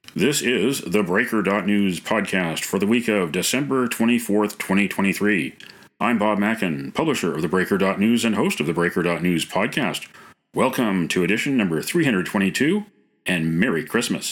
This is the Breaker.News podcast for the week of December 24th, 2023. I'm Bob Mackin, publisher of the Breaker.News and host of the Breaker.News podcast. Welcome to edition number 322, and Merry Christmas.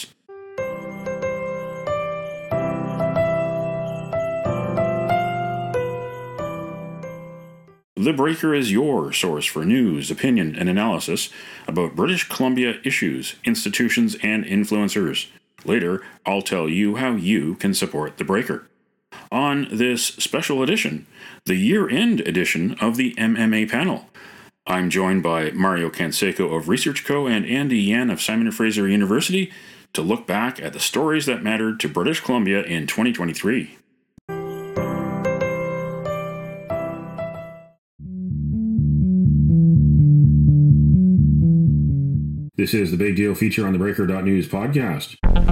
The Breaker is your source for news, opinion, and analysis about British Columbia issues, institutions, and influencers. Later, I'll tell you how you can support The Breaker. On this special edition, the year-end edition of the MMA panel, I'm joined by Mario Canseco of ResearchCo and Andy Yan of Simon Fraser University to look back at the stories that mattered to British Columbia in 2023. This is the Big Deal feature on the Breaker.News podcast.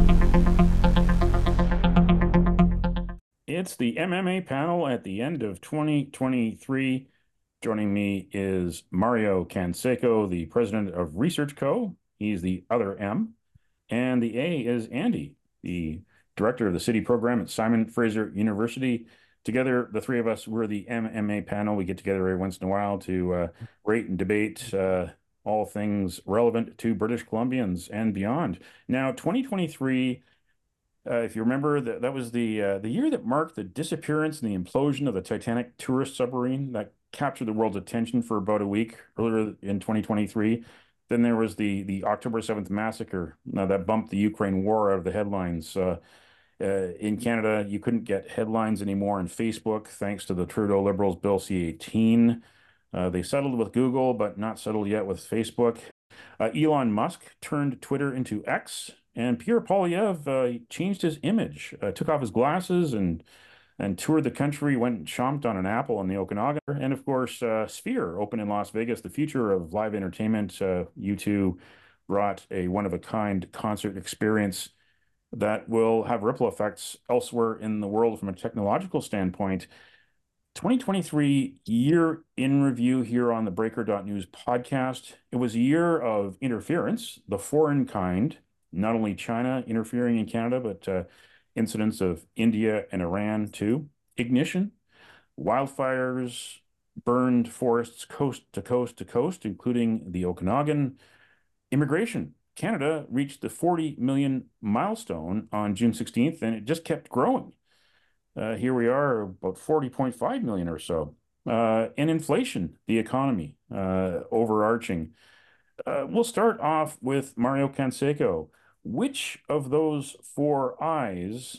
It's the MMA panel at the end of 2023. Joining me is Mario Canseco, the president of ResearchCo. He's the other M. And the A is Andy, the director of the city program at Simon Fraser University. Together, the three of us, we're the MMA panel. We get together every once in a while to rate and debate all things relevant to British Columbians and beyond. Now, 2023, if you remember, that was the year that marked the disappearance and the implosion of the Titanic tourist submarine that captured the world's attention for about a week earlier in 2023. Then there was the October 7th massacre that bumped the Ukraine war out of the headlines. In Canada, you couldn't get headlines anymore on Facebook thanks to the Trudeau Liberals Bill C-18. They settled with Google, but not settled yet with Facebook. Elon Musk turned Twitter into X, and Pierre Poilievre changed his image, took off his glasses and toured the country, went and chomped on an apple in the Okanagan. And of course, Sphere opened in Las Vegas, the future of live entertainment. U2 brought a one-of-a-kind concert experience that will have ripple effects elsewhere in the world from a technological standpoint. 2023 year in review here on the Breaker.News podcast. It was a year of interference, the foreign kind, not only China interfering in Canada, but incidents of India and Iran too. Ignition, wildfires burned forests coast to coast to coast, including the Okanagan. Immigration. Canada reached the 40 million milestone on June 16th, and it just kept growing. Here we are, about 40.5 million or so. And inflation, the economy, overarching. We'll start off with Mario Canseco. Which of those four I's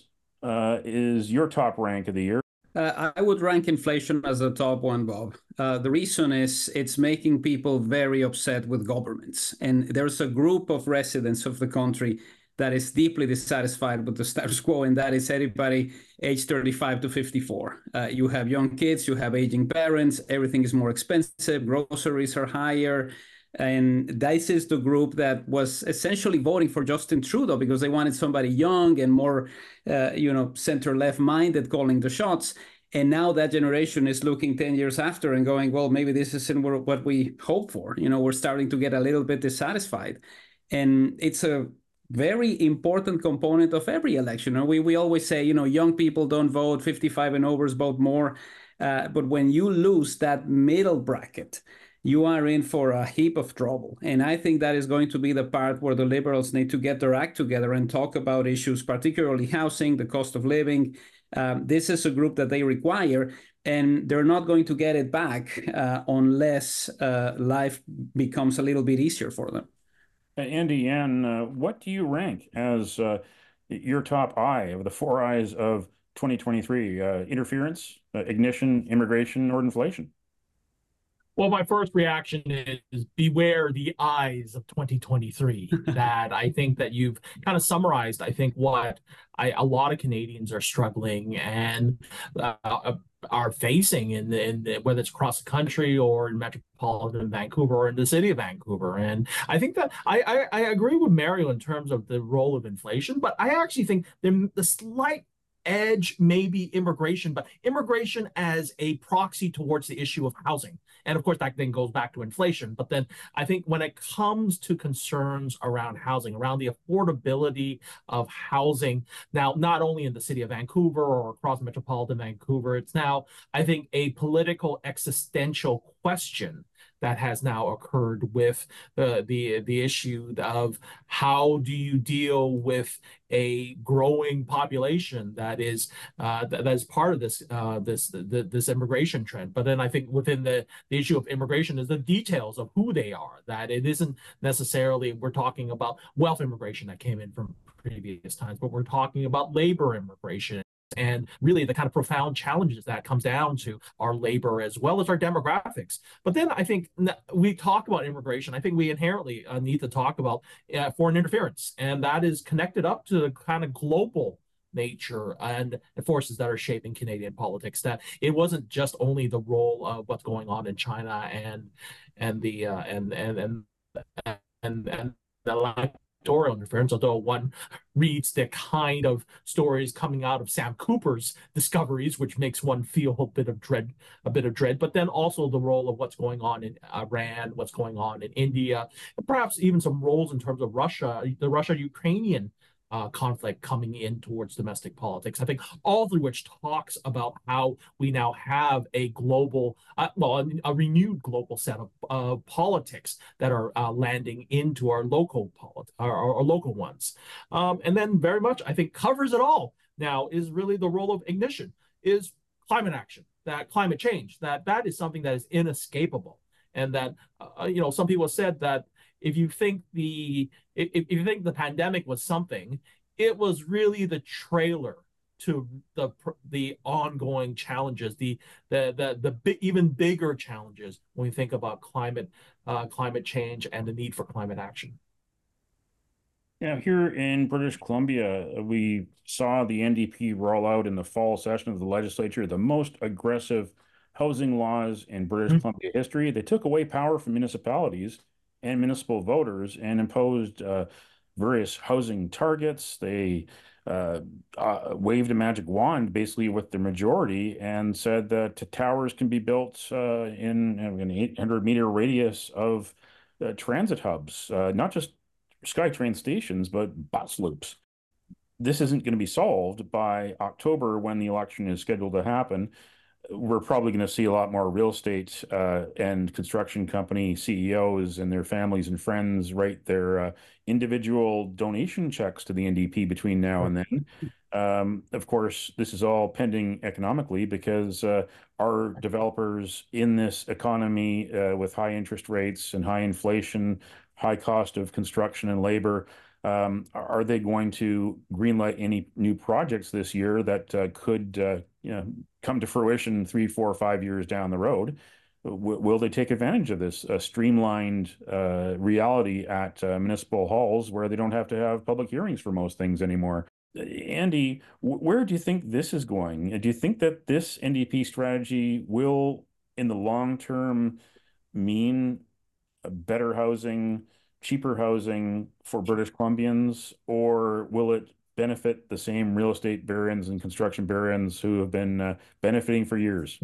is your top rank of the year? I would rank inflation as the top one, Bob. The reason is it's making people very upset with governments. And there's a group of residents of the country that is deeply dissatisfied with the status quo, and that is everybody age 35 to 54. You have young kids, you have aging parents, everything is more expensive, groceries are higher. And this is the group that was essentially voting for Justin Trudeau because they wanted somebody young and more, center-left minded calling the shots. And now that generation is looking 10 years after and going, well, maybe this isn't what we hoped for. We're starting to get a little bit dissatisfied. And it's a very important component of every election. We always say, young people don't vote, 55 and overs vote more. But when you lose that middle bracket, you are in for a heap of trouble. And I think that is going to be the part where the Liberals need to get their act together and talk about issues, particularly housing, the cost of living. This is a group that they require, and they're not going to get it back unless life becomes a little bit easier for them. Andy Yan, what do you rank as your top I of the four I's of 2023? Interference, ignition, immigration, or inflation? Well, my first reaction is beware the eyes of 2023. That I think that you've kind of summarized, I think, what a lot of Canadians are struggling and are facing in whether it's across the country or in metropolitan Vancouver or in the city of Vancouver. And I think that I agree with Mario in terms of the role of inflation, but I actually think the slight edge may be immigration, but immigration as a proxy towards the issue of housing. And of course, that then goes back to inflation. But then I think when it comes to concerns around housing, around the affordability of housing, now, not only in the city of Vancouver or across metropolitan Vancouver, it's now, I think, a political existential question that has now occurred with the issue of how do you deal with a growing population that is part of this immigration trend. But then I think within the issue of immigration is the details of who they are, that it isn't necessarily we're talking about wealth immigration that came in from previous times, but we're talking about labor immigration. And really the kind of profound challenges that comes down to our labor as well as our demographics. But then I think we talk about immigration. I think we inherently need to talk about foreign interference. And that is connected up to the kind of global nature and the forces that are shaping Canadian politics. That it wasn't just only the role of what's going on in China and the electoral interference, although one reads the kind of stories coming out of Sam Cooper's discoveries, which makes one feel a bit of dread, but then also the role of what's going on in Iran, what's going on in India, and perhaps even some roles in terms of Russia, the Russia-Ukrainian conflict coming in towards domestic politics. I think all through which talks about how we now have a global, a renewed global set of politics that are landing into our local our local ones. And then very much, I think, covers it all now is really the role of ignition, is climate action, that climate change, that is something that is inescapable. And that, some people have said that if you think the pandemic was something, it was really the trailer to the ongoing challenges, the even bigger challenges when we think about climate change and the need for climate action. Yeah, here in British Columbia, we saw the NDP roll out in the fall session of the legislature the most aggressive housing laws in British Columbia history. They took away power from municipalities and municipal voters and imposed various housing targets. They waved a magic wand basically with the majority and said that towers can be built in an 800-meter radius of transit hubs, not just SkyTrain stations, but bus loops. This isn't going to be solved by October when the election is scheduled to happen. We're probably going to see a lot more real estate and construction company CEOs and their families and friends write their individual donation checks to the NDP between now and then. Of course, this is all pending economically because our developers in this economy with high interest rates and high inflation, high cost of construction and labor, are they going to greenlight any new projects this year that could come to fruition 3, 4, 5 years down the road? Will they take advantage of this streamlined reality at municipal halls where they don't have to have public hearings for most things anymore? Andy, where do you think this is going? Do you think that this NDP strategy will, in the long term, mean better housing, cheaper housing for British Columbians, or will it benefit the same real estate barons and construction barons who have been benefiting for years?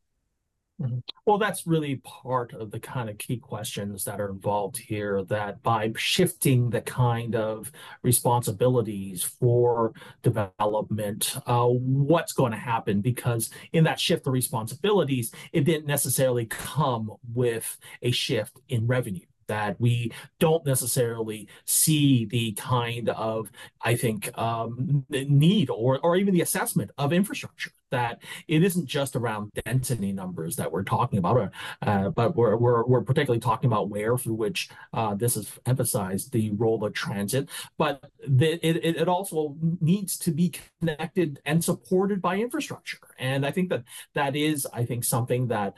Well, that's really part of the kind of key questions that are involved here, that by shifting the kind of responsibilities for development, what's going to happen? Because in that shift of responsibilities, it didn't necessarily come with a shift in revenue, that we don't necessarily see the kind of, I think, need or even the assessment of infrastructure, that it isn't just around density numbers that we're talking about, but we're particularly talking about where through which this has emphasized the role of transit, but it also needs to be connected and supported by infrastructure. And I think that is, I think, something that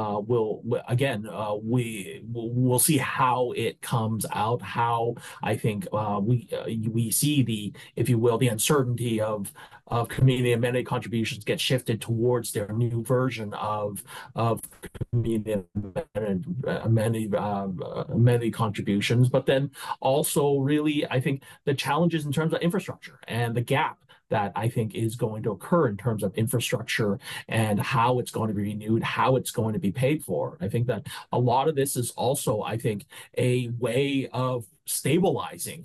we'll see how it comes out, how I think we see the, if you will, the uncertainty of community amenity contributions get shifted towards their new version of community amenity contributions. But then also really, I think, the challenges in terms of infrastructure and the gap that I think is going to occur in terms of infrastructure and how it's going to be renewed, how it's going to be paid for. I think that a lot of this is also, I think, a way of stabilizing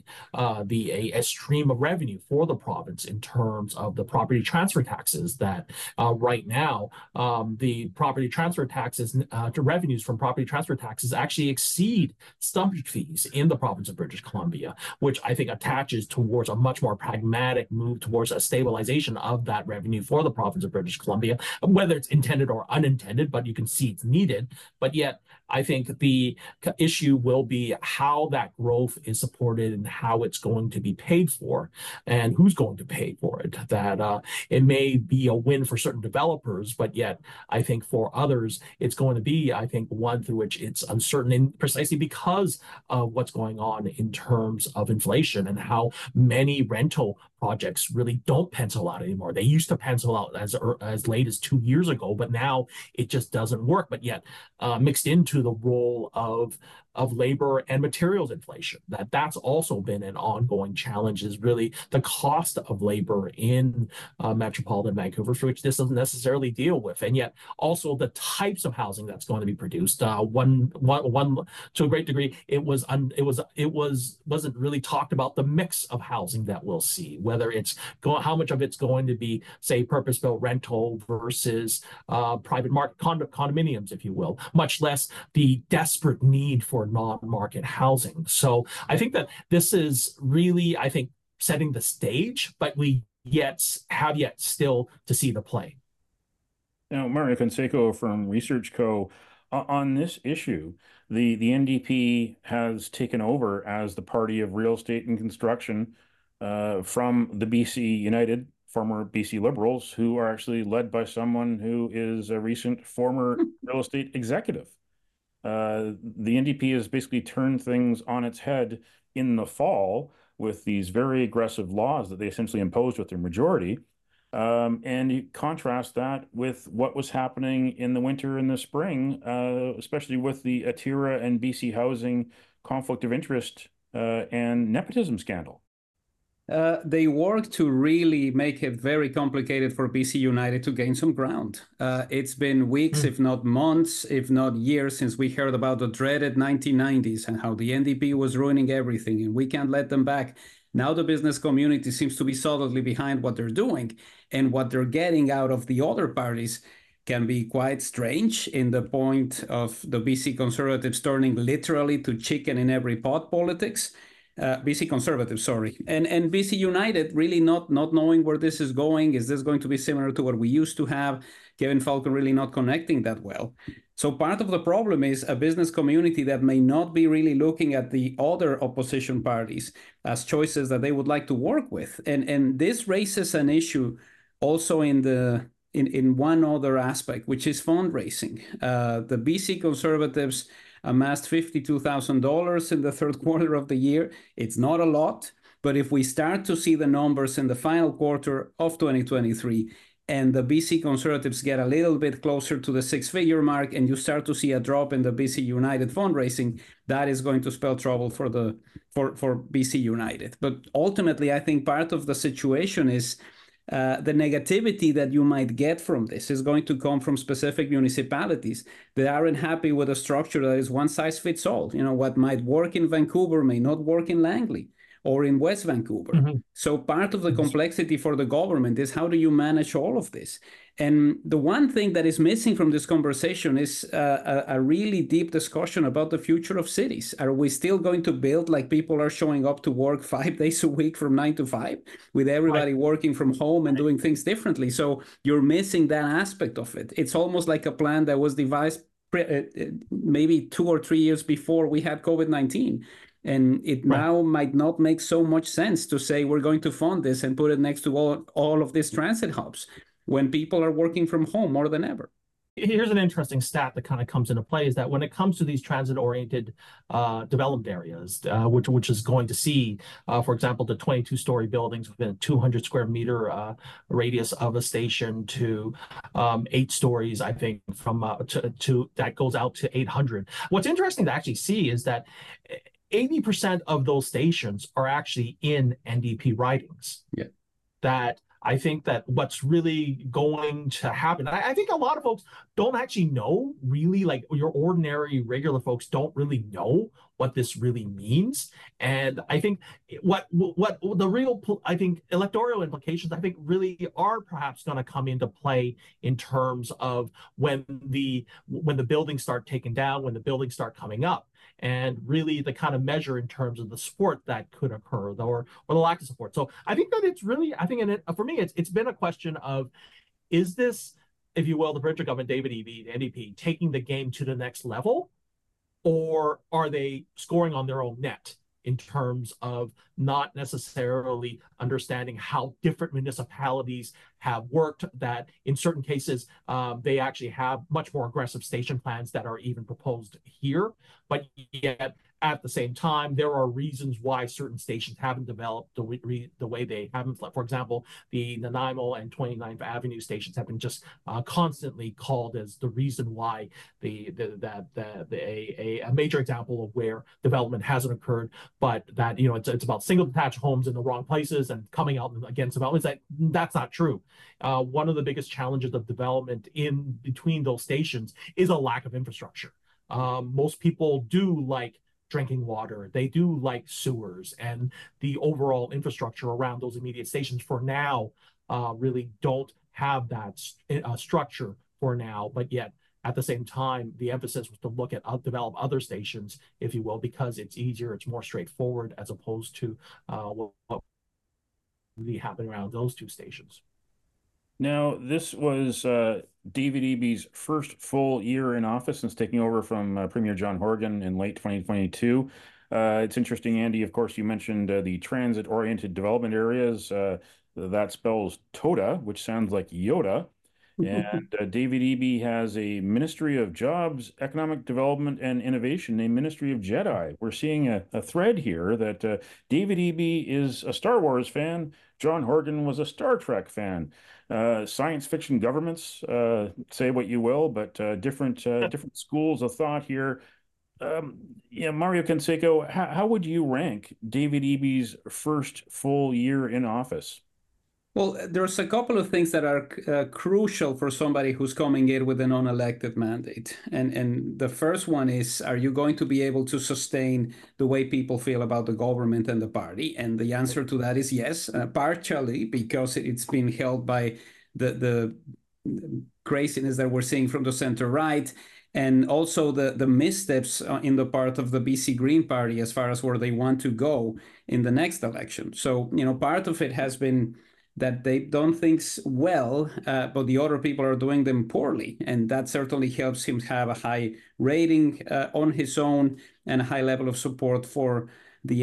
a stream of revenue for the province in terms of the property transfer taxes that right now the property transfer taxes to revenues from property transfer taxes actually exceed stumpage fees in the province of British Columbia, which I think attaches towards a much more pragmatic move towards a stabilization of that revenue for the province of British Columbia, whether it's intended or unintended, but you can see it's needed. But yet I think the issue will be how that growth is supported and how it's going to be paid for and who's going to pay for it. That it may be a win for certain developers, but yet I think for others, it's going to be, I think, one through which it's uncertain, and precisely because of what's going on in terms of inflation and how many rental projects really don't pencil out anymore. They used to pencil out as late as 2 years ago, but now it just doesn't work. But yet mixed into the role of labor and materials inflation, that's also been an ongoing challenge, is really the cost of labor in metropolitan Vancouver, for which this doesn't necessarily deal with, and yet also the types of housing that's going to be produced. One to a great degree, it wasn't really talked about the mix of housing that we'll see, whether it's how much of it's going to be, say, purpose-built rental versus private market condominiums, if you will, much less the desperate need for non-market housing. So I think that this is really, I think, setting the stage, but we have yet still to see the play. Now, Mario Canseco from Research Co. On this issue, the NDP has taken over as the party of real estate and construction from the BC United, former BC Liberals, who are actually led by someone who is a recent former real estate executive. The NDP has basically turned things on its head in the fall with these very aggressive laws that they essentially imposed with their majority. And you contrast that with what was happening in the winter and the spring, especially with the Atira and BC Housing conflict of interest and nepotism scandal. They work to really make it very complicated for BC United to gain some ground. It's been weeks, if not months, if not years, since we heard about the dreaded 1990s and how the NDP was ruining everything, and we can't let them back. Now the business community seems to be solidly behind what they're doing, and what they're getting out of the other parties can be quite strange, in the point of the BC Conservatives turning literally to chicken in every pot politics. BC Conservatives, sorry, and BC United really not knowing where this is going. Is this going to be similar to what we used to have? Kevin Falcon really not connecting that well. So part of the problem is a business community that may not be really looking at the other opposition parties as choices that they would like to work with. And this raises an issue also in one other aspect, which is fundraising. The BC Conservatives amassed $52,000 in the third quarter of the year. It's not a lot, but if we start to see the numbers in the final quarter of 2023, and the BC Conservatives get a little bit closer to the six-figure mark, and you start to see a drop in the BC United fundraising, that is going to spell trouble for BC United. But ultimately, I think part of the situation is the negativity that you might get from this is going to come from specific municipalities that aren't happy with a structure that is one size fits all. You know, what might work in Vancouver may not work in Langley or in West Vancouver. Mm-hmm. So part of the complexity for the government is, how do you manage all of this? And the one thing that is missing from this conversation is a really deep discussion about the future of cities. Are we still going to build like people are showing up to work 5 days a week from 9 to 5, with everybody working from home and doing things differently? So you're missing that aspect of it. It's almost like a plan that was devised maybe 2 or 3 years before we had COVID-19. And it now might not make so much sense to say we're going to fund this and put it next to all of these transit hubs when people are working from home more than ever. Here's an interesting stat that kind of comes into play, is that when it comes to these transit-oriented developed areas, which is going to see, for example, the 22-story buildings within a 200 square meter radius of a station to 8 stories, I think, from to that goes out to 800. What's interesting to actually see is that 80% of those stations are actually in NDP ridings. Yeah. That I think that what's really going to happen, I think a lot of folks don't actually know really, like your ordinary regular folks don't really know what this really means. And I think what the real, I think, electoral implications, I think, really are perhaps going to come into play in terms of when the buildings start taken down, when the buildings start coming up, and really the kind of measure in terms of the support that could occur, or the lack of support. So I think that it's really, I think, for me, it's been a question of, is this, if you will, the provincial government, David Eby, the NDP, taking the game to the next level, or are they scoring on their own net in terms of not necessarily understanding how different municipalities have worked, that in certain cases they actually have much more aggressive station plans that are even proposed here, but yet at the same time, there are reasons why certain stations haven't developed the way they haven't. For example, the Nanaimo and 29th Avenue stations have been just constantly called as the reason why a major example of where development hasn't occurred, but that, you know, it's about single detached homes in the wrong places and coming out against developments. That's not true. One of the biggest challenges of development in between those stations is a lack of infrastructure. Most people do like drinking water, they do like sewers, and the overall infrastructure around those immediate stations for now really don't have that structure for now. But yet at the same time, the emphasis was to look at develop other stations, if you will, because it's easier, it's more straightforward, as opposed to what really happened around those two stations. Now, this was David Eby's first full year in office since taking over from Premier John Horgan in late 2022. It's interesting, Andy, of course, you mentioned the transit-oriented development areas. That spells TODA, which sounds like Yoda. And David Eby has a Ministry of Jobs, Economic Development, and Innovation, a Ministry of Jedi. We're seeing a thread here that David Eby is a Star Wars fan. John Horgan was a Star Trek fan. Science fiction governments, say what you will, but different schools of thought here. Yeah, Mario Canseco, how would you rank David Eby's first full year in office? Well, there's a couple of things that are crucial for somebody who's coming in with a non-elected mandate. And the first one is, are you going to be able to sustain the way people feel about the government and the party? And the answer to that is yes, partially because it's been held by the craziness that we're seeing from the center right, and also the missteps in the part of the BC Green Party as far as where they want to go in the next election. So, you know, part of it has been that they've done things well, but the other people are doing them poorly. And that certainly helps him have a high rating on his own and a high level of support for the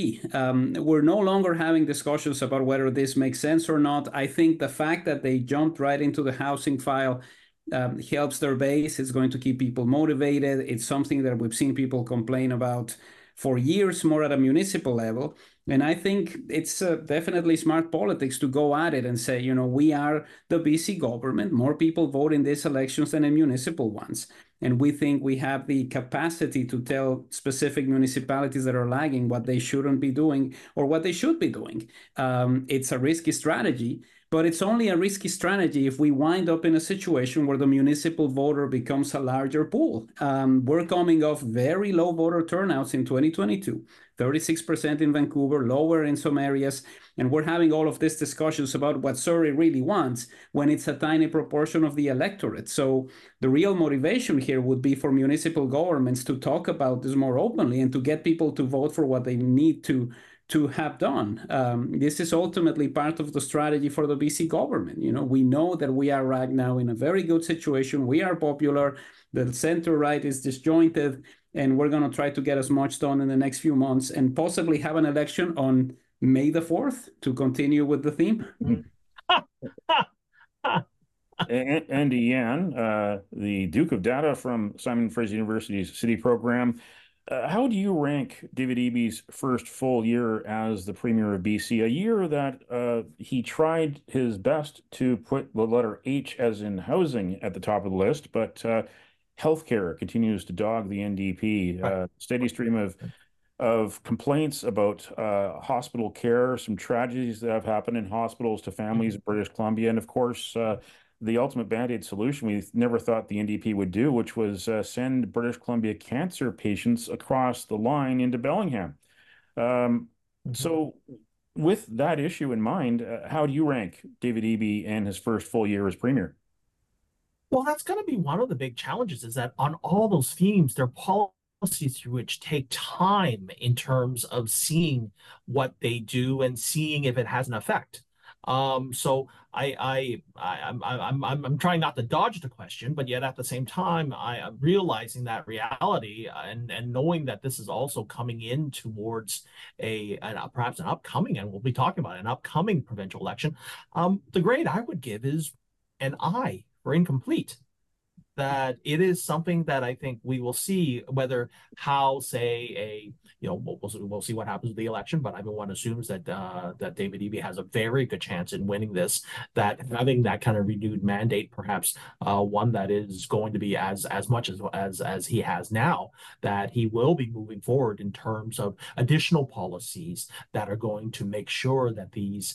NDP. We're no longer having discussions about whether this makes sense or not. I think the fact that they jumped right into the housing file helps their base. It's going to keep people motivated. It's something that we've seen people complain about for years, more at a municipal level. And I think it's definitely smart politics to go at it and say, you know, we are the BC government. More people vote in these elections than in municipal ones. And we think we have the capacity to tell specific municipalities that are lagging what they shouldn't be doing or what they should be doing. It's a risky strategy, but it's only a risky strategy if we wind up in a situation where the municipal voter becomes a larger pool. We're coming off very low voter turnouts in 2022. 36% in Vancouver, lower in some areas. And we're having all of these discussions about what Surrey really wants when it's a tiny proportion of the electorate. So the real motivation here would be for municipal governments to talk about this more openly and to get people to vote for what they need to have done. This is ultimately part of the strategy for the BC government. You know, we know that we are right now in a very good situation. We are popular. The center right is disjointed, and we're going to try to get as much done in the next few months and possibly have an election on May the 4th to continue with the theme. Andy Yan, the Duke of Data from Simon Fraser University's City Program. How do you rank David Eby's first full year as the Premier of BC? A year that he tried his best to put the letter H as in housing at the top of the list, but healthcare continues to dog the NDP. Steady stream of of complaints about hospital care, some tragedies that have happened in hospitals to families in British Columbia, and of course, the ultimate band-aid solution we never thought the NDP would do, which was send British Columbia cancer patients across the line into Bellingham. So with that issue in mind, how do you rank David Eby and his first full year as premier? Well, that's going to be one of the big challenges is that on all those themes, there are policies which take time in terms of seeing what they do and seeing if it has an effect. So I'm trying not to dodge the question, but yet at the same time, I'm realizing that reality and knowing that this is also coming in towards perhaps an upcoming, and we'll be talking about an upcoming provincial election. The grade I would give is an I for incomplete. That it is something that I think we will see whether how say we'll see what happens with the election, but everyone assumes that that David Eby has a very good chance in winning this. That having that kind of renewed mandate, perhaps one that is going to be as much as he has now, that he will be moving forward in terms of additional policies that are going to make sure that these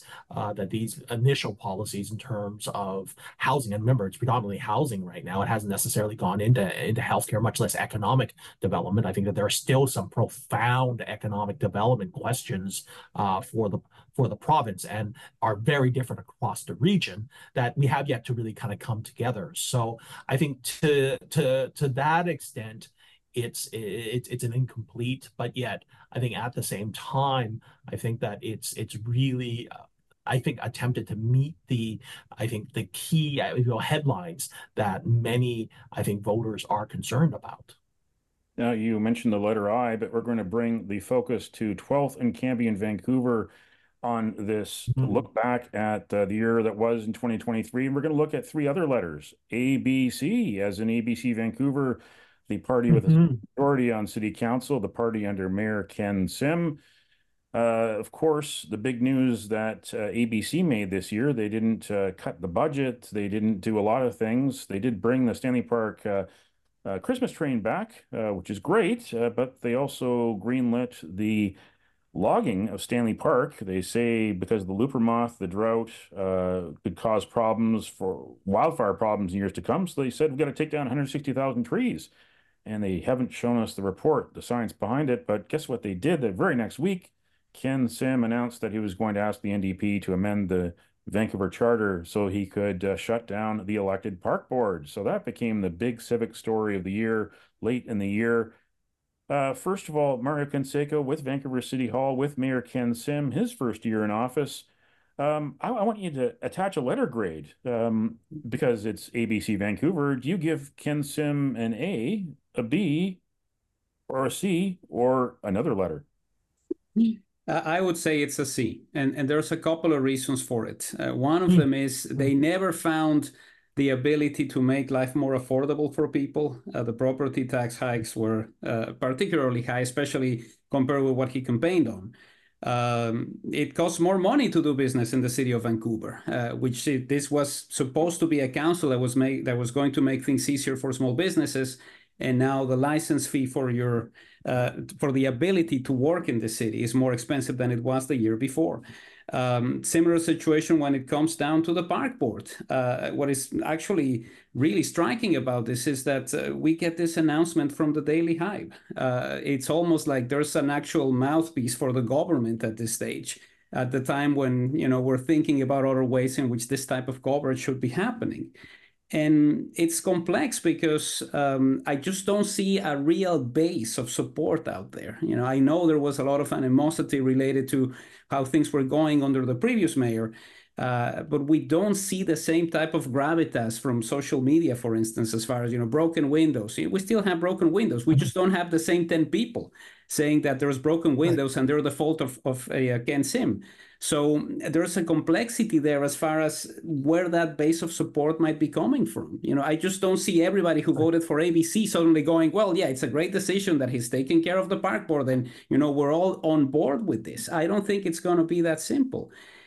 initial policies in terms of housing, and remember it's predominantly housing right now, it hasn't necessarily gone into healthcare, much less economic development. I think that there are still some profound economic development questions for the province and are very different across the region that we have yet to really kind of come together. So I think to that extent, it's an incomplete, but yet I think at the same time, I think that it's really I think attempted to meet the key headlines that many voters are concerned about. Now, you mentioned the letter I, but we're going to bring the focus to 12th and Cambie in Vancouver on this look back at the year that was in 2023. And we're going to look at three other letters, ABC, as in ABC Vancouver, the party with a majority on city council, the party under Mayor Ken Sim. Of course, the big news that ABC made this year, they didn't cut the budget. They didn't do a lot of things. They did bring the Stanley Park Christmas train back, which is great, but they also greenlit the logging of Stanley Park. They say because of the looper moth, the drought could cause problems for wildfire problems in years to come. So they said, we've got to take down 160,000 trees. And they haven't shown us the report, the science behind it. But guess what they did the very next week? Ken Sim announced that he was going to ask the NDP to amend the Vancouver Charter so he could shut down the elected park board. So that became the big civic story of the year, late in the year. First of all, Mario Canseco with Vancouver City Hall, with Mayor Ken Sim, his first year in office. I want you to attach a letter grade because it's ABC Vancouver. Do you give Ken Sim an A, a B, or a C, or another letter? I would say it's a C, and there's a couple of reasons for it. One of them is they never found the ability to make life more affordable for people. The property tax hikes were particularly high, especially compared with what he campaigned on. It costs more money to do business in the city of Vancouver, which this was supposed to be a council that was going to make things easier for small businesses. And now the license fee for the ability to work in the city is more expensive than it was the year before. Similar situation when it comes down to the park board. What is actually really striking about this is that we get this announcement from the Daily Hive. It's almost like there's an actual mouthpiece for the government at this stage, at the time when we're thinking about other ways in which this type of coverage should be happening. And it's complex because I just don't see a real base of support out there. I know there was a lot of animosity related to how things were going under the previous mayor, but we don't see the same type of gravitas from social media, for instance, as far as, broken windows. We still have broken windows. We just don't have the same 10 people saying that there's broken windows and they're the fault of Ken Sim. So there's a complexity there as far as where that base of support might be coming from. I just don't see everybody who voted for ABC suddenly going, well, yeah, it's a great decision that he's taking care of the park board and, we're all on board with this. I don't think it's going to be that simple.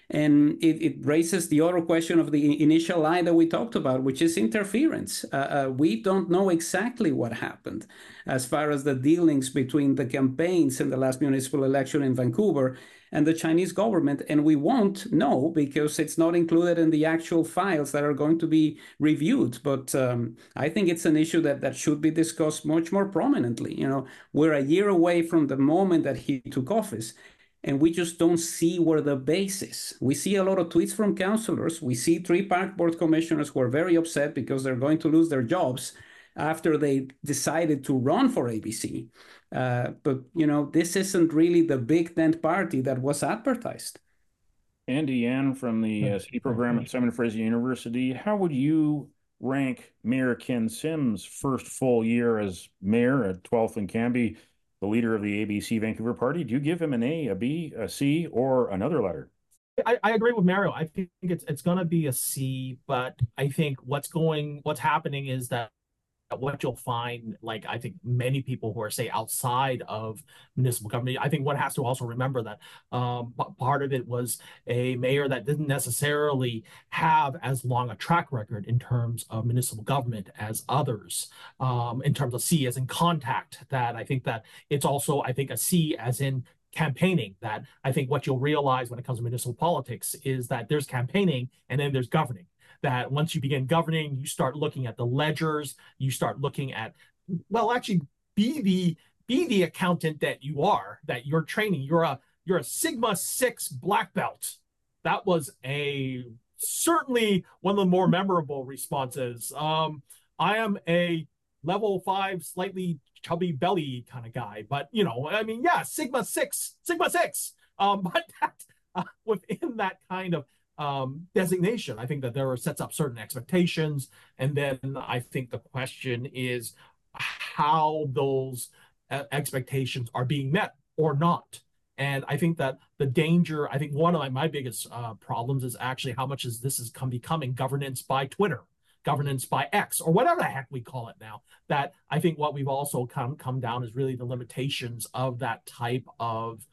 And it raises the other question of the initial line that we talked about, which is interference. We don't know exactly what happened as far as the dealings between the campaigns in the last municipal election in Vancouver and the Chinese government. And we won't know because it's not included in the actual files that are going to be reviewed. But I think it's an issue that should be discussed much more prominently. We're a year away from the moment that he took office, and we just don't see where the base is. We see a lot of tweets from councillors. We see 3 park board commissioners who are very upset because they're going to lose their jobs after they decided to run for ABC. But, this isn't really the big tent party that was advertised. Andy Yan from the city program at Simon Fraser University. How would you rank Mayor Ken Sim's first full year as mayor at 12th and Cambie, the leader of the ABC Vancouver Party? Do you give him an A, a B, a C, or another letter? I agree with Mario. I think it's going to be a C, but I think what's happening is that what you'll find, like I think many people who are, say, outside of municipal government, I think one has to also remember that part of it was a mayor that didn't necessarily have as long a track record in terms of municipal government as others, in terms of C as in contact. That I think that it's also, I think, a C as in campaigning. That I think what you'll realize when it comes to municipal politics is that there's campaigning and then there's governing. That once you begin governing, you start looking at the ledgers, you start looking at, well, actually be the accountant that you are, that you're training. You're a Sigma 6 black belt. That was certainly one of the more memorable responses. I am a level 5, slightly chubby belly kind of guy, but yeah, Sigma 6. But that within that kind of designation, I think that there are sets up certain expectations, and then I think the question is how those expectations are being met or not. And I think that the danger, I think one of my biggest problems is actually how much this is becoming governance by Twitter, governance by X, or whatever the heck we call it now. That I think what we've also come down is really the limitations of that type of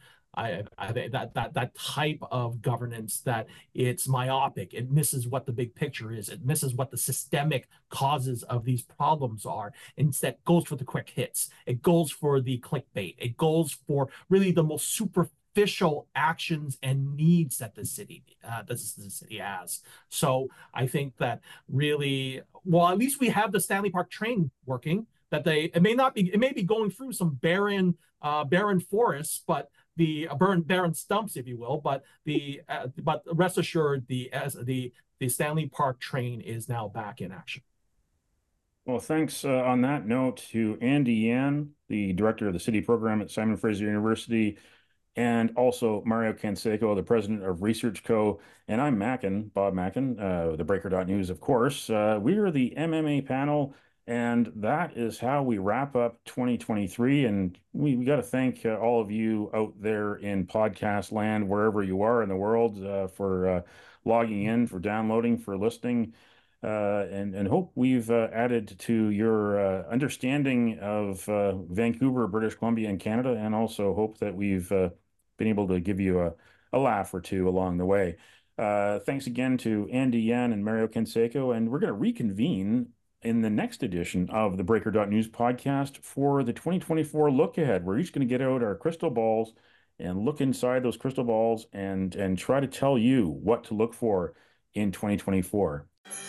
that type of governance, that it's myopic. It misses what the big picture is. It misses what the systemic causes of these problems are. Instead, goes for the quick hits. It goes for the clickbait. It goes for really the most superficial actions and needs that the city has. So I think that really, well, at least we have the Stanley Park train working. That it may be going through some barren forests, but the barren stumps, if you will, but rest assured, the Stanley Park train is now back in action. Well, thanks on that note to Andy Yan, the director of the city program at Simon Fraser University, and also Mario Canseco, the president of Research Co. And I'm Bob Mackin, the Breaker.News, of course. We are the MMA panel. And that is how we wrap up 2023. And we got to thank all of you out there in podcast land, wherever you are in the world, for logging in, for downloading, for listening, and hope we've added to your understanding of Vancouver, British Columbia, and Canada, and also hope that we've been able to give you a laugh or two along the way. Thanks again to Andy Yan and Mario Canseco, and we're going to reconvene in the next edition of the Breaker.News podcast for the 2024 look ahead. We're each going to get out our crystal balls and look inside those crystal balls and try to tell you what to look for in 2024.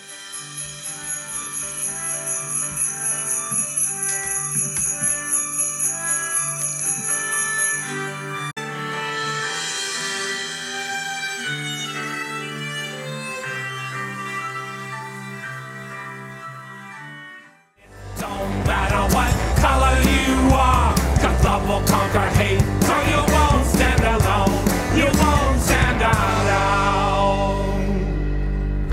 Love will conquer hate, so you won't stand alone. You won't stand alone.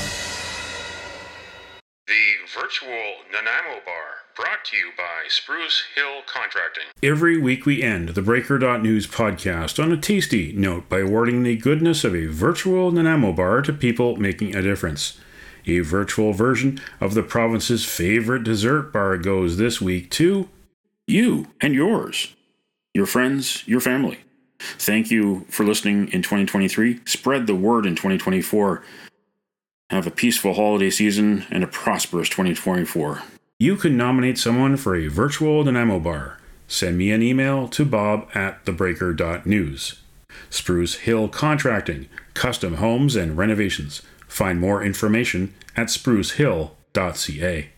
The virtual Nanaimo Bar, brought to you by Spruce Hill Contracting. Every week we end the Breaker.News podcast on a tasty note by awarding the goodness of a virtual Nanaimo Bar to people making a difference. A virtual version of the province's favorite dessert bar goes this week to you and yours, your friends, your family. Thank you for listening in 2023. Spread the word in 2024. Have a peaceful holiday season and a prosperous 2024. You can nominate someone for a virtual Nanaimo bar. Send me an email to bob@thebreaker.news. Spruce Hill Contracting, custom homes and renovations. Find more information at sprucehill.ca.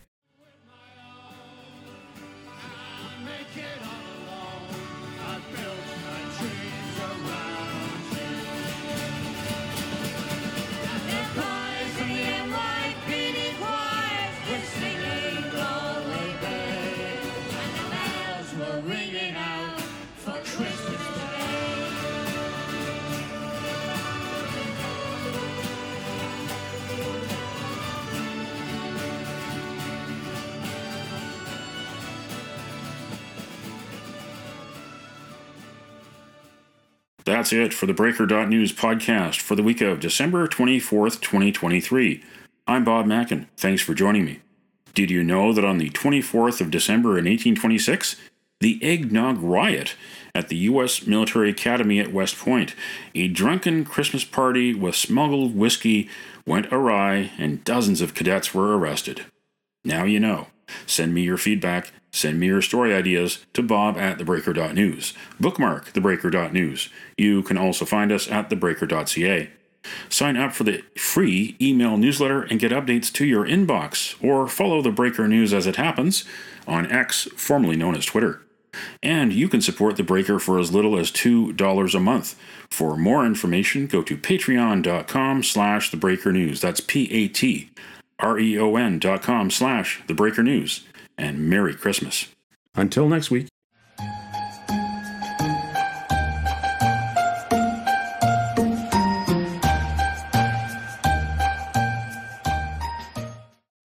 That's it for the Breaker.News podcast for the week of December 24th, 2023. I'm Bob Mackin. Thanks for joining me. Did you know that on the 24th of December in 1826, the Eggnog Riot at the U.S. Military Academy at West Point, a drunken Christmas party with smuggled whiskey, went awry and dozens of cadets were arrested? Now you know. Send me your feedback. Send me your story ideas to bob@thebreaker.news. Bookmark thebreaker.news. You can also find us at thebreaker.ca. Sign up for the free email newsletter and get updates to your inbox, or follow the Breaker News as it happens on X, formerly known as Twitter. And you can support The Breaker for as little as $2 a month. For more information, go to patreon.com/thebreakernews. That's patreon.com/thebreakernews. And Merry Christmas. Until next week.